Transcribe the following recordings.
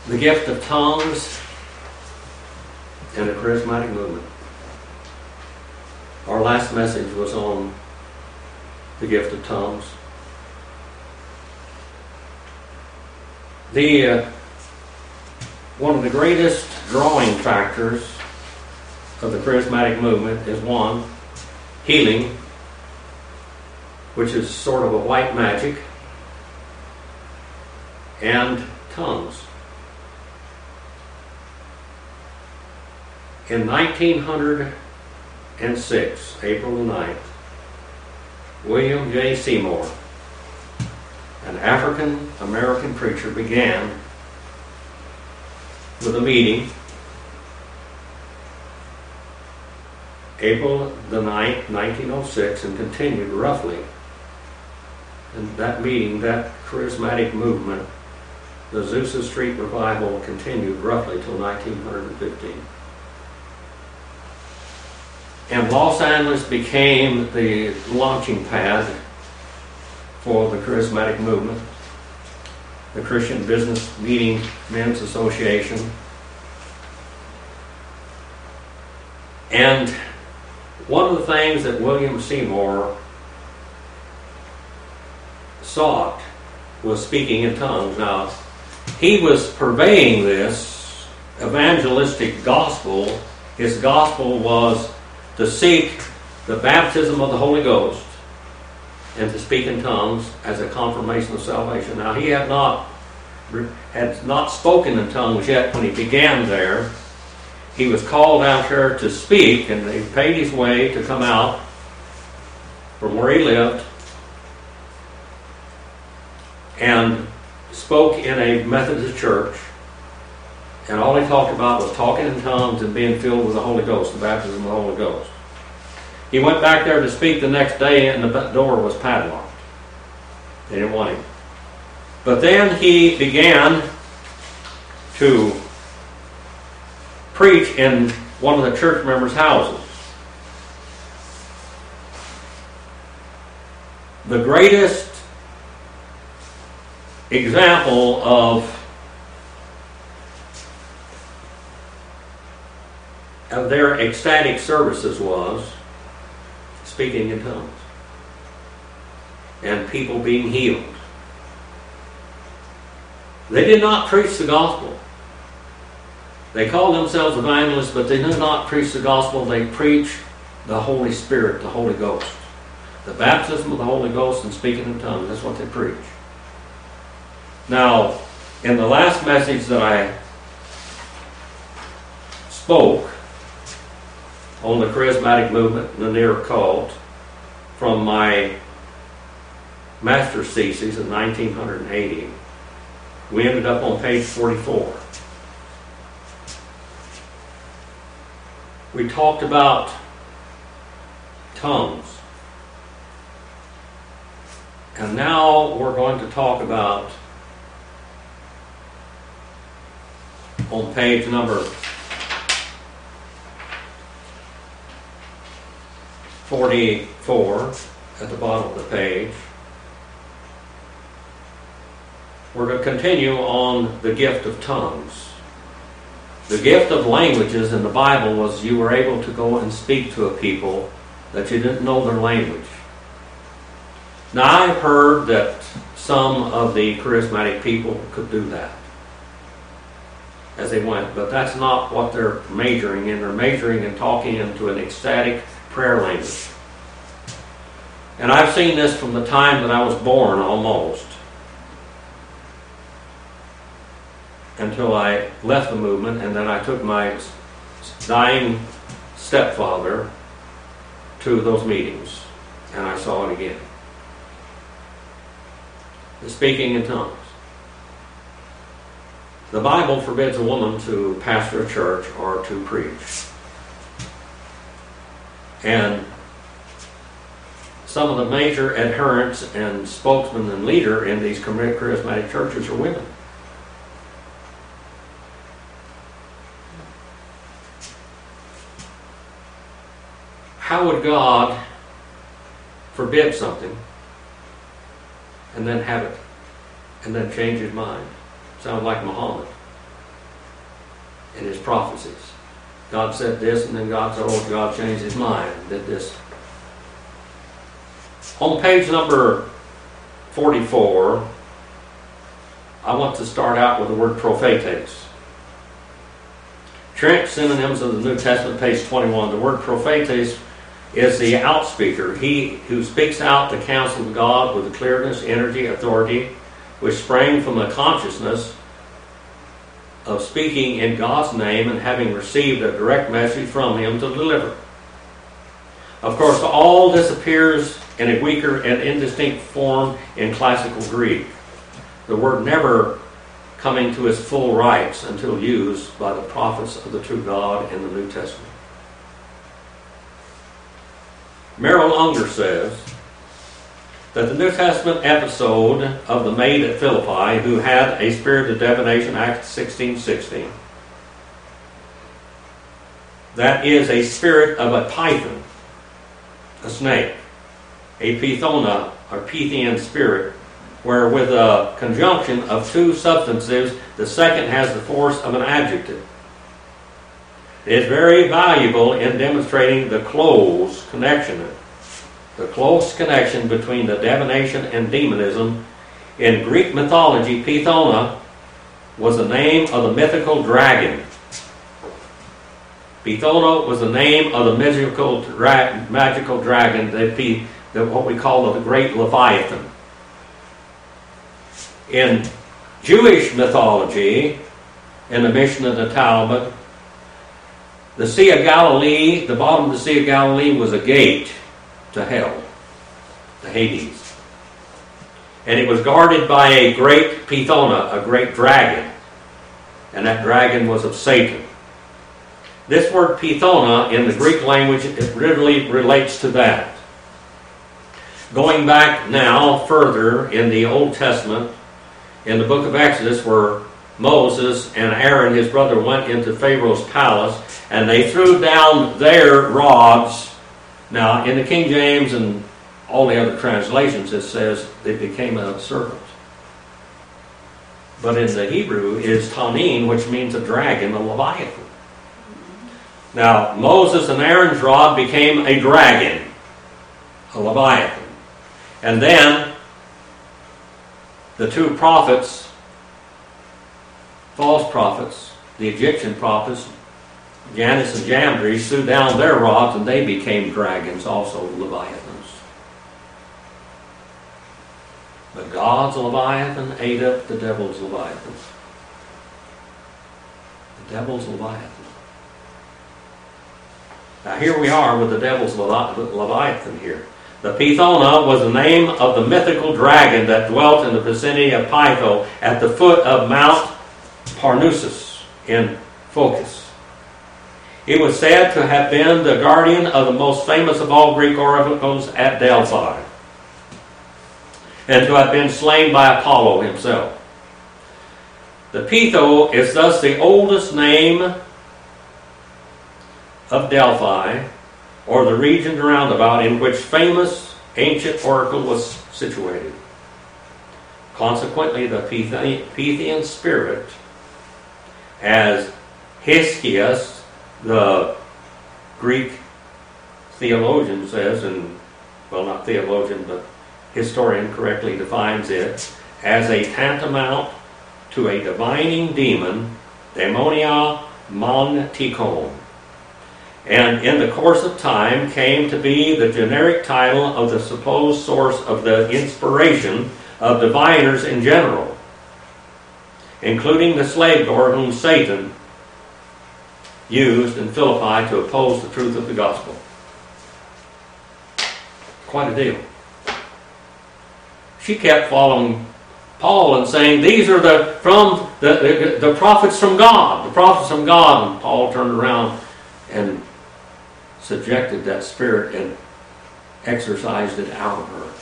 The gift of tongues and the charismatic movement. Our last message was on the gift of tongues. One of the greatest drawing factors of the charismatic movement is one, healing, which is sort of a white magic, and tongues. In 1906, April the 9th, William J. Seymour, an African-American preacher, began with a meeting April the 9th, 1906, and continued roughly. And that meeting, that charismatic movement, the Azusa Street Revival, continued roughly till 1915. And Los Angeles became the launching pad for the charismatic movement, the Christian Business Meeting Men's Association. And one of the things that William Seymour sought was speaking in tongues. Now, he was purveying this evangelistic gospel. His gospel was to seek the baptism of the Holy Ghost and to speak in tongues as a confirmation of salvation. Now, he had not spoken in tongues yet when he began there. He was called out there to speak, and they paid his way to come out from where he lived and spoke in a Methodist church. And all he talked about was talking in tongues and being filled with the Holy Ghost, the baptism of the Holy Ghost. He went back there to speak the next day, and the door was padlocked. They didn't want him. But then he began to preach in one of the church members' houses. The greatest example of their ecstatic services was speaking in tongues and people being healed. They did not preach the gospel. They called themselves evangelists, but they did not preach the gospel. They preached the Holy Spirit, the Holy Ghost. The baptism of the Holy Ghost and speaking in tongues. That's what they preach. Now, in the last message that I spoke on the charismatic movement, the near cult, from my master's thesis in 1980, we ended up on page 44. We talked about tongues. And now we're going to talk about, on page number 44, at the bottom of the page, we're going to continue on the gift of tongues. The gift of languages in the Bible was you were able to go and speak to a people that you didn't know their language. Now, I've heard that some of the charismatic people could do that as they went, but that's not what they're majoring in. They're majoring in talking into an ecstatic prayer language. And I've seen this from the time that I was born almost, until I left the movement, and then I took my dying stepfather to those meetings, and I saw it again. The speaking in tongues. The Bible forbids a woman to pastor a church or to preach. And some of the major adherents and spokesmen and leader in these charismatic churches are women. How would God forbid something and then have it and then change his mind? Sounds like Muhammad. in his prophecies. God said this, and then God changed his mind, did this. On page number 44, I want to start out with the word prophetes. Trent Synonyms of the New Testament, page 21. The word prophetes is the outspeaker, he who speaks out the counsel of God with clearness, energy, authority, which sprang from the consciousness of speaking in God's name and having received a direct message from him to deliver. Of course, all this appears in a weaker and indistinct form in classical Greek, the word never coming to its full rights until used by the prophets of the true God in the New Testament. Merrill Unger says that the New Testament episode of the maid at Philippi who had a spirit of divination, Acts 16:16, that is a spirit of a python, a snake, a Pythona or Pythian spirit, where with a conjunction of two substantives, the second has the force of an adjective. It is very valuable in demonstrating the close connection between the divination and demonism. In Greek mythology, Pythona was the name of the mythical dragon. Pythona was the name of the magical dragon, what we call the Great Leviathan. In Jewish mythology, in the Mishnah and the Talmud, the Sea of Galilee, the bottom of the Sea of Galilee was a gate to hell, to Hades. And it was guarded by a great Pythona, a great dragon. And that dragon was of Satan. This word Pythona in the Greek language, it really relates to that. Going back now further in the Old Testament, in the book of Exodus, where Moses and Aaron, his brother, went into Pharaoh's palace, and they threw down their rods. Now, in the King James and all the other translations, it says they became a serpent. But in the Hebrew, it is Tanin, which means a dragon, a Leviathan. Now, Moses and Aaron's rod became a dragon, a Leviathan. And then the two prophets, false prophets, the Egyptian prophets, Jannes and Jambres, threw down their rods and they became dragons, also Leviathans. But God's Leviathan ate up the devil's Leviathan. The devil's Leviathan. Now here we are with the devil's Leviathan here. The Pythona was the name of the mythical dragon that dwelt in the vicinity of Pytho at the foot of Mount Parnassus in Phocis. It was said to have been the guardian of the most famous of all Greek oracles at Delphi, and to have been slain by Apollo himself. The Pytho is thus the oldest name of Delphi, or the region roundabout in which famous ancient oracle was situated. Consequently, the Pythian spirit, as Hesychius, the Greek theologian, says, and well, not theologian, but historian correctly defines it, as a tantamount to a divining demon, daimonia montikon, and in the course of time came to be the generic title of the supposed source of the inspiration of diviners in general, including the slave door whom Satan used in Philippi to oppose the truth of the gospel. Quite a deal. She kept following Paul and saying, these are the prophets from God, the prophets from God. And Paul turned around and subjected that spirit and exorcised it out of her.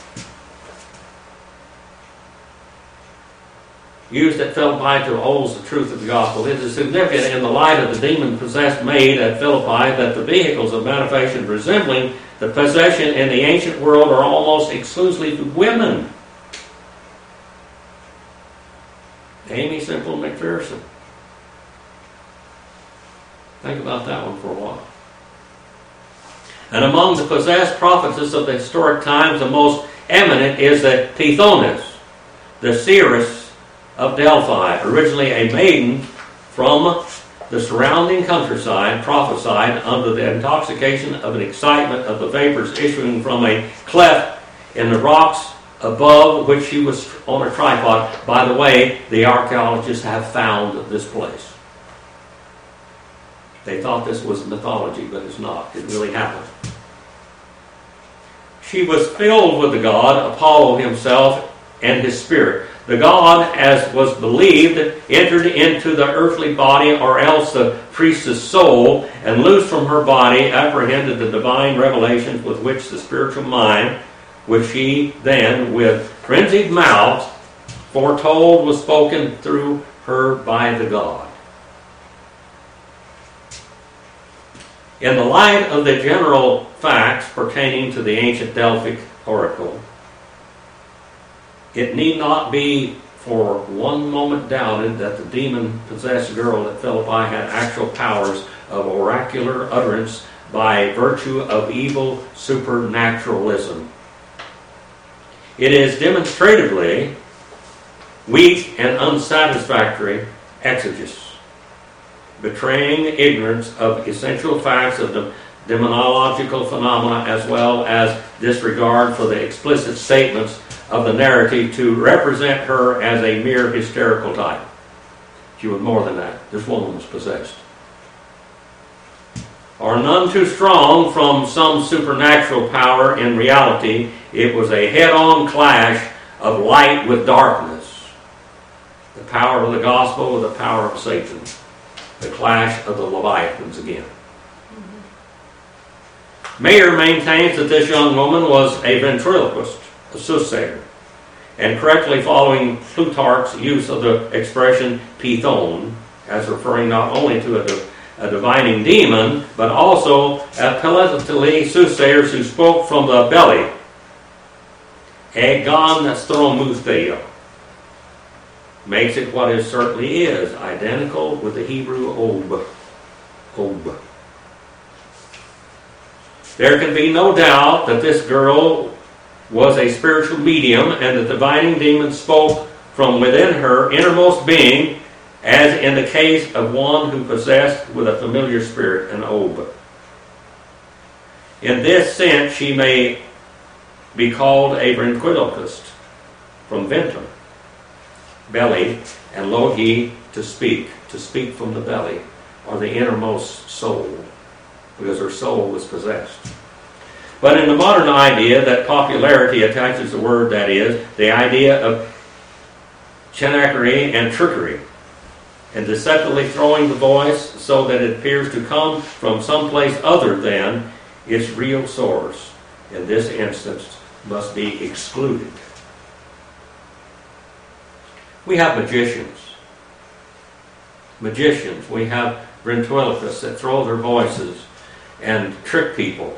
Used at Philippi to oppose the truth of the gospel. It is significant in the light of the demon-possessed maid at Philippi that the vehicles of manifestation resembling the possession in the ancient world are almost exclusively women. Amy Semple McPherson. Think about that one for a while. And among the possessed prophetess of the historic times, the most eminent is the Tithonus, the seeress of Delphi, originally a maiden from the surrounding countryside, prophesied under the intoxication of an excitement of the vapors issuing from a cleft in the rocks above which she was on a tripod. By the way, the archaeologists have found this place. They thought this was mythology, but it's not. It really happened. She was filled with the god Apollo himself and his spirit. The god, as was believed, entered into the earthly body, or else the priestess' soul, and loosed from her body, apprehended the divine revelations with which the spiritual mind, which she then, with frenzied mouth, foretold, was spoken through her by the god. In the light of the general facts pertaining to the ancient Delphic oracle, it need not be for one moment doubted that the demon-possessed girl at Philippi had actual powers of oracular utterance by virtue of evil supernaturalism. It is demonstratively weak and unsatisfactory exegesis, betraying ignorance of essential facts of the demonological phenomena, as well as disregard for the explicit statements of the narrative to represent her as a mere hysterical type. She was more than that. This woman was possessed. Or none too strong from some supernatural power. In reality, it was a head-on clash of light with darkness. The power of the gospel with the power of Satan. The clash of the Leviathans again. Mayer maintains that this young woman was a ventriloquist, a soothsayer, and correctly following Plutarch's use of the expression Python, as referring not only to a divining demon, but also telepathy soothsayers who spoke from the belly. Egon stromutheo makes it what it certainly is, identical with the Hebrew ob. There can be no doubt that this girl was a spiritual medium, and the divining demon spoke from within her innermost being, as in the case of one who possessed with a familiar spirit an ob. In this sense, she may be called a ventriloquist, from ventum, belly, and logi, to speak from the belly, or the innermost soul, because her soul was possessed. But in the modern idea that popularity attaches the word, that is, the idea of chinackery and trickery, and deceptively throwing the voice so that it appears to come from someplace other than its real source, in this instance, must be excluded. We have magicians. We have ventriloquists that throw their voices and trick people.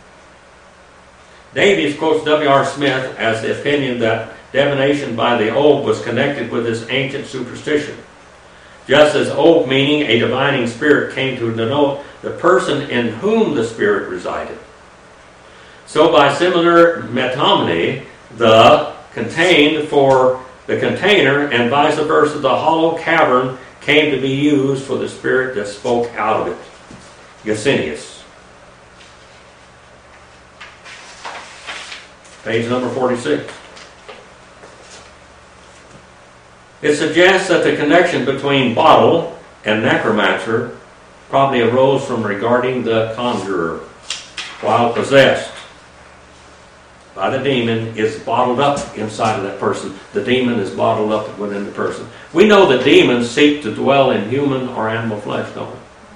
Davies quotes W.R. Smith as the opinion that divination by the ob was connected with this ancient superstition. Just as ob, meaning a divining spirit, came to denote the person in whom the spirit resided, so by similar metonymy, the contained for the container, and vice versa, the hollow cavern came to be used for the spirit that spoke out of it. Gesenius. Page number 46. It suggests that the connection between bottle and necromancer probably arose from regarding the conjurer, while possessed by the demon, is bottled up inside of that person. The demon is bottled up within the person. We know that demons seek to dwell in human or animal flesh, don't we?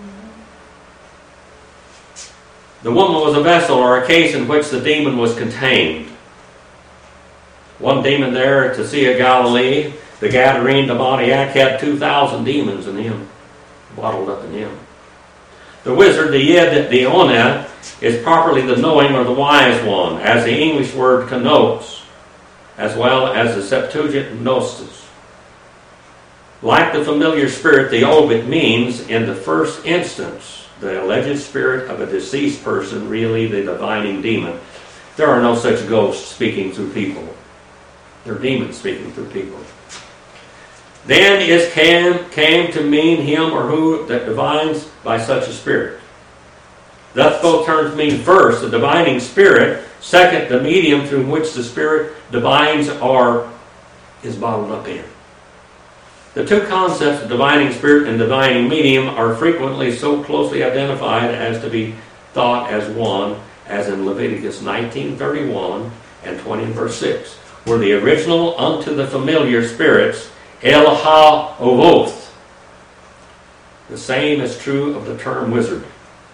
The woman was a vessel or a case in which the demon was contained. One demon there at the Sea of Galilee, the Gadarene demoniac, had 2,000 demons in him, bottled up in him. The wizard, the Yed, the Ona, is properly the knowing or the wise one, as the English word connotes, as well as the Septuagint gnostos. Like the familiar spirit, the Ob, it means, in the first instance, the alleged spirit of a deceased person, really the divining demon. There are no such ghosts speaking through people. They're demons speaking through people. Then is came to mean him or who that divines by such a spirit. Thus both terms mean, first, the divining spirit; second, the medium through which the spirit divines or is bottled up in. The two concepts of divining spirit and divining medium are frequently so closely identified as to be thought as one, as in Leviticus 19:31 and 20 verse 6, where the original unto the familiar spirits, El Ha-Ovoth. The same is true of the term wizard.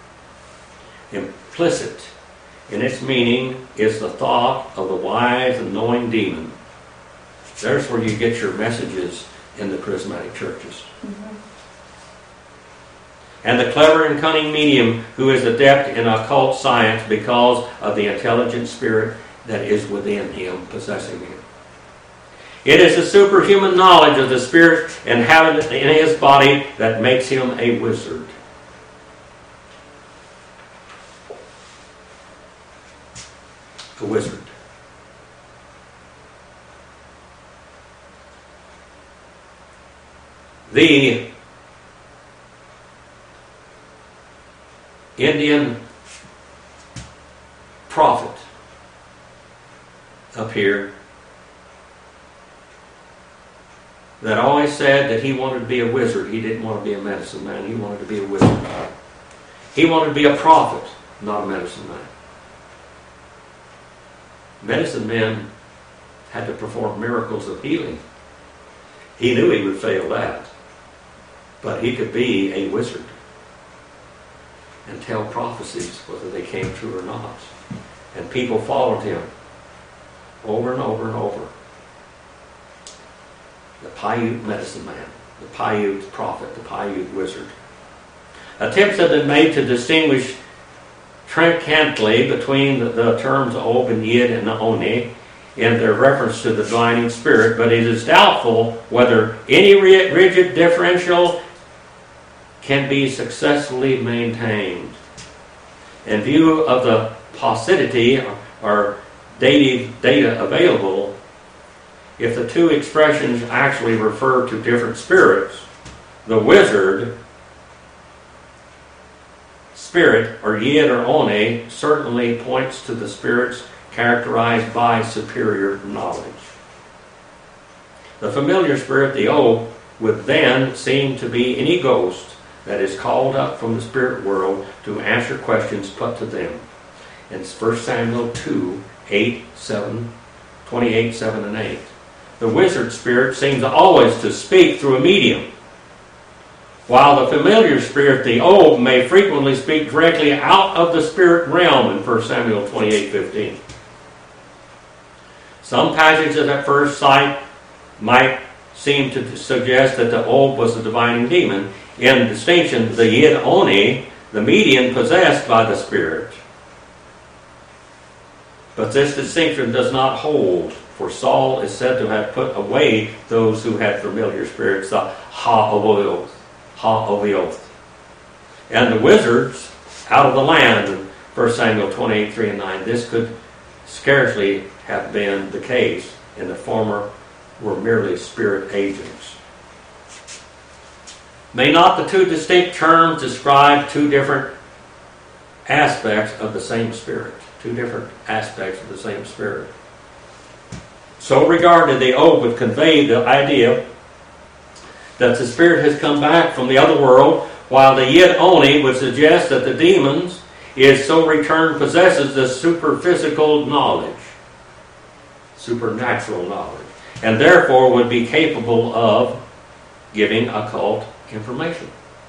Implicit in its meaning is the thought of the wise and knowing demon. There's where you get your messages in the charismatic churches. Mm-hmm. And the clever and cunning medium who is adept in occult science because of the intelligent spirit that is within him, possessing him. It is the superhuman knowledge of the spirit inhabited in his body that makes him a wizard. A wizard. The Indian prophet up here that always said that he wanted to be a wizard. He didn't want to be a medicine man. He wanted to be a wizard. He wanted to be a prophet, not a medicine man. Medicine men had to perform miracles of healing. He knew he would fail that. But he could be a wizard and tell prophecies whether they came true or not. And people followed him over and over and over. The Paiute medicine man, the Paiute prophet, the Paiute wizard. Attempts have been made to distinguish tractantly between the terms Ob and Yid and Oni in their reference to the divining spirit, but it is doubtful whether any rigid differential can be successfully maintained. In view of the paucity or dative data available, if the two expressions actually refer to different spirits, the wizard spirit, or Yid or Oni, certainly points to the spirits characterized by superior knowledge. The familiar spirit, the Ob, would then seem to be any ghost that is called up from the spirit world to answer questions put to them. In 1 Samuel 2, 8, 7, 28, 7, and 8. The wizard spirit seems always to speak through a medium, while the familiar spirit, the Ob, may frequently speak directly out of the spirit realm in 1 Samuel 28:15. Some passages at first sight might seem to suggest that the Ob was the divining demon. In distinction, the Yid Oni, the medium possessed by the spirit. But this distinction does not hold, for Saul is said to have put away those who had familiar spirits, the Ha-Ovoth. And the wizards out of the land in 1 Samuel 28, 3 and 9. This could scarcely have been the case, and the former were merely spirit agents. May not the two distinct terms describe two different aspects of the same spirit? Two different aspects of the same spirit. So regarded, the Ob would convey the idea that the spirit has come back from the other world, while the Yid Oni would suggest that the demons is so returned possesses the superphysical knowledge, supernatural knowledge, and therefore would be capable of giving occult information.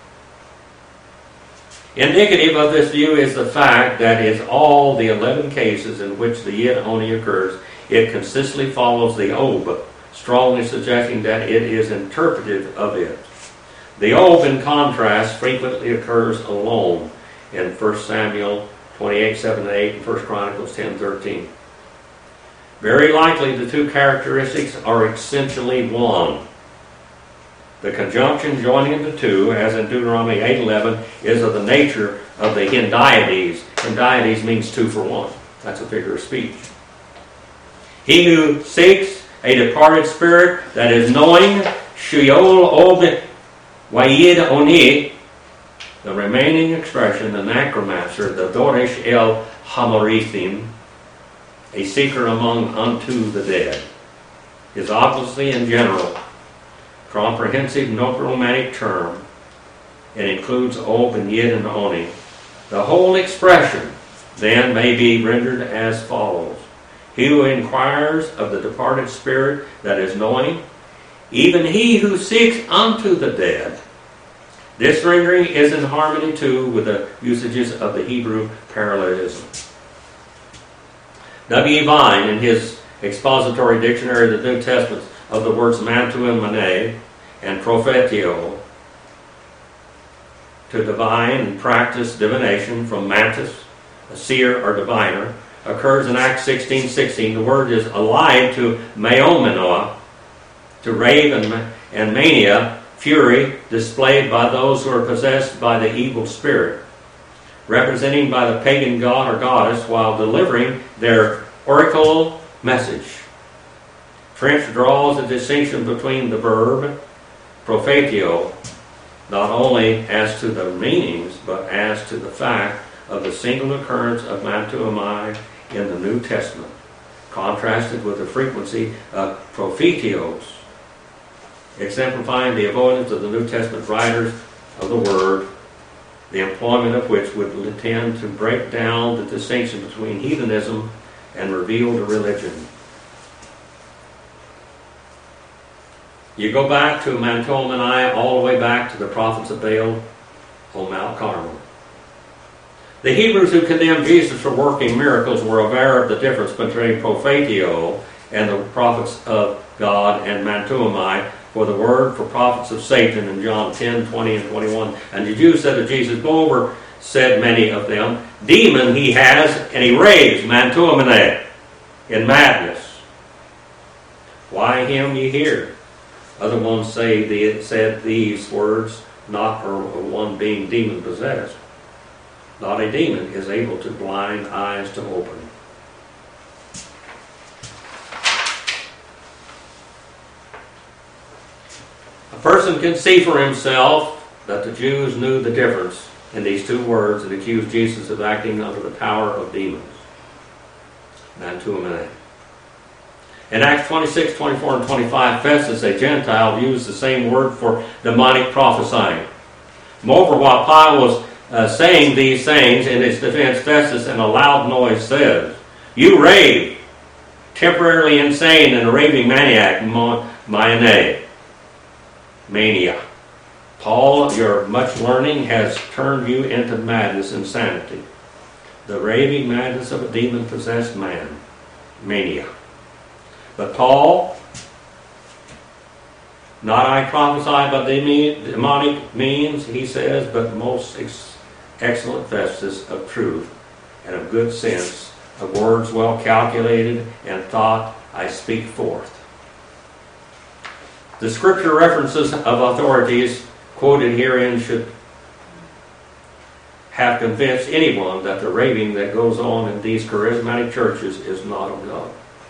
Indicative of this view is the fact that in all the 11 cases in which the Yid Oni occurs, it consistently follows the Ob, strongly suggesting that it is interpretive of it. The Ob, in contrast, frequently occurs alone in 1 Samuel 28, 7 and 8 and 1 Chronicles 10, 13. Very likely the two characteristics are essentially one. The conjunction joining the two, as in Deuteronomy 8:11, is of the nature of the hendiades. Hendiades means two for one. That's a figure of speech. He who seeks a departed spirit that is knowing, Sheol ob Wayid Oni, the remaining expression, the necromancer, the Doresh el Hamarithim, a seeker among unto the dead, is obviously in general, comprehensive, necromantic term. It includes Ob and Yid and Oni. The whole expression then may be rendered as follows: he who inquires of the departed spirit that is knowing, even he who seeks unto the dead. This rendering is in harmony too with the usages of the Hebrew parallelism. W. Vine, in his expository dictionary of the New Testament of the words mantua mene and prophetio, to divine and practice divination from mantis, a seer or diviner, occurs in Acts 16:16. The word is allied to meomenoa, to rave and mania, fury, displayed by those who are possessed by the evil spirit, representing by the pagan god or goddess while delivering their oracle message. French draws a distinction between the verb prophetio, not only as to the meanings, but as to the fact of the single occurrence of mantuomai in the New Testament, contrasted with the frequency of prophetios, exemplifying the avoidance of the New Testament writers of the word, the employment of which would tend to break down the distinction between heathenism and revealed religion. You go back to Mantuomai, all the way back to the prophets of Baal on Mount Carmel. The Hebrews who condemned Jesus for working miracles were aware of the difference between prophetio and the prophets of God and Mantuomai, for the word for prophets of Satan in John 10:20 and 21. And the Jews said to Jesus, "Go over," said many of them, "demon he has, and he raves, Mantuomai, in madness. Why him ye hear?" Other ones said these words, not for one being demon possessed. Not a demon is able to blind eyes to open. A person can see for himself that the Jews knew the difference in these two words and accused Jesus of acting under the power of demons. Mantuomai. In Acts 26, 24, and 25, Festus, a Gentile, used the same word for demonic prophesying. Moreover, while Paul was saying these things in his defense, Festus in a loud noise says, "You rave, temporarily insane and a raving maniac, mania. Paul, your much learning has turned you into madness, insanity. The raving madness of a demon-possessed man, mania. But Paul, not I prophesy by demonic means," he says, "but most excellent Festus of truth and of good sense, of words well calculated and thought I speak forth." The scripture references of authorities quoted herein should have convinced anyone that the raving that goes on in these charismatic churches is not of God,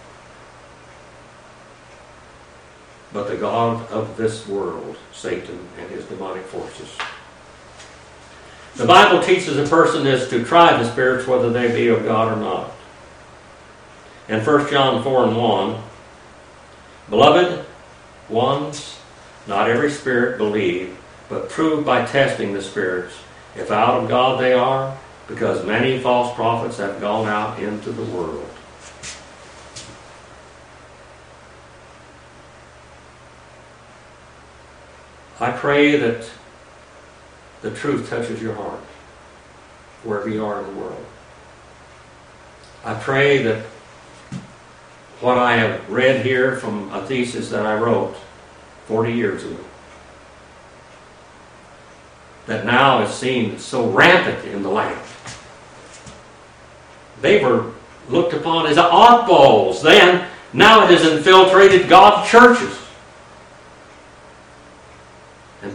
but the god of this world, Satan and his demonic forces. The Bible teaches a person is to try the spirits whether they be of God or not. In 1 John 4 and 1, "Beloved ones, not every spirit believe, but prove by testing the spirits, if out of God they are, because many false prophets have gone out into the world." I pray that the truth touches your heart, wherever you are in the world. I pray that what I have read here from a thesis that I wrote 40 years ago, that now is seen so rampant in the land. They were looked upon as oddballs then. Now it has infiltrated God's churches.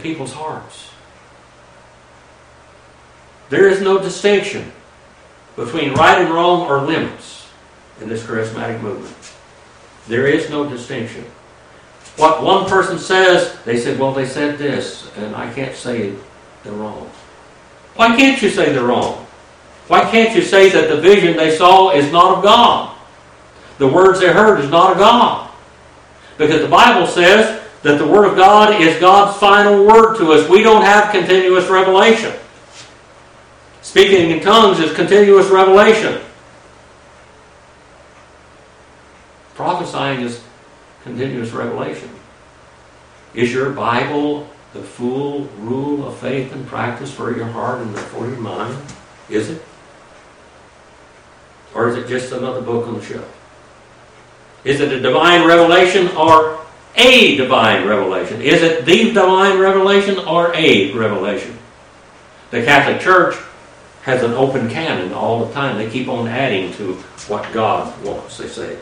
people's hearts. There is no distinction between right and wrong or limits in this charismatic movement. There is no distinction. What one person says, they say, well, they said this, and I can't say they're wrong. Why can't you say they're wrong? Why can't you say that the vision they saw is not of God? The words they heard is not of God. Because the Bible says that the Word of God is God's final word to us. We don't have continuous revelation. Speaking in tongues is continuous revelation. Prophesying is continuous revelation. Is your Bible the full rule of faith and practice for your heart and for your mind? Is it? Or is it just another book on the shelf? Is it a divine revelation or a divine revelation? Is it the divine revelation or a revelation? The Catholic Church has an open canon all the time. They keep on adding to what God wants, they say.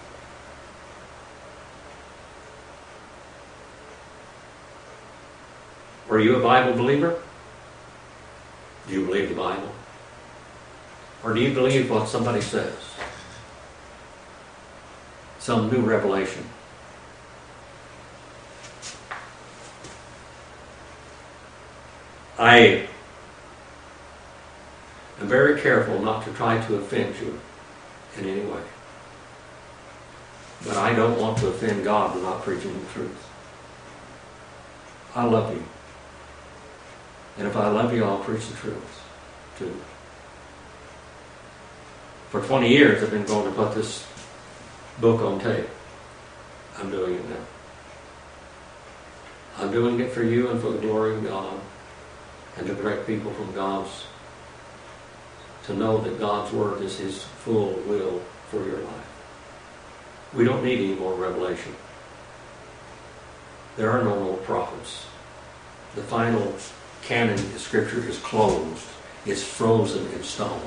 Are you a Bible believer? Do you believe the Bible? Or do you believe what somebody says? Some new revelation. I am very careful not to try to offend you in any way. But I don't want to offend God by not preaching the truth. I love you. And if I love you, I'll preach the truth too. For 20 years I've been going to put this book on tape. I'm doing it now. I'm doing it for you and for the glory of God, and to direct people from God's, to know that God's Word is His full will for your life. We don't need any more revelation. There are no more prophets. The final canon of Scripture is closed. It's frozen in stone.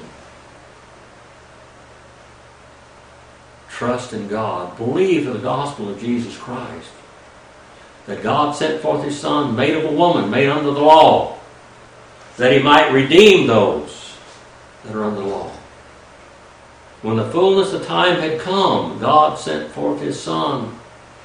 Trust in God. Believe in the gospel of Jesus Christ. That God sent forth His Son, made of a woman, made under the law, that He might redeem those that are under the law. When the fullness of time had come, God sent forth His Son.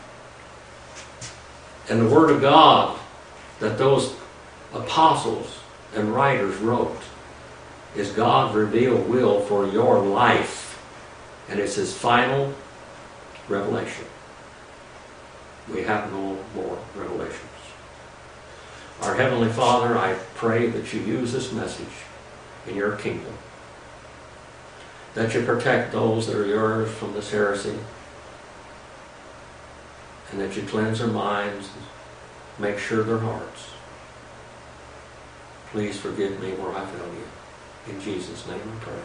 And the Word of God that those apostles and writers wrote is God's revealed will for your life. And it's His final revelation. We have no more revelations. Our Heavenly Father, I pray that you use this message in your kingdom. That you protect those that are yours from this heresy. And that you cleanse their minds, make sure their hearts. Please forgive me where I failed you. In Jesus' name I pray.